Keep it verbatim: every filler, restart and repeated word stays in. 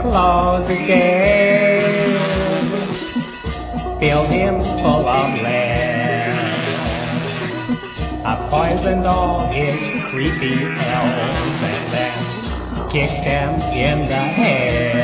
claws again, filled him full of lead. I poisoned all his creepy elves and then kicked them in the head.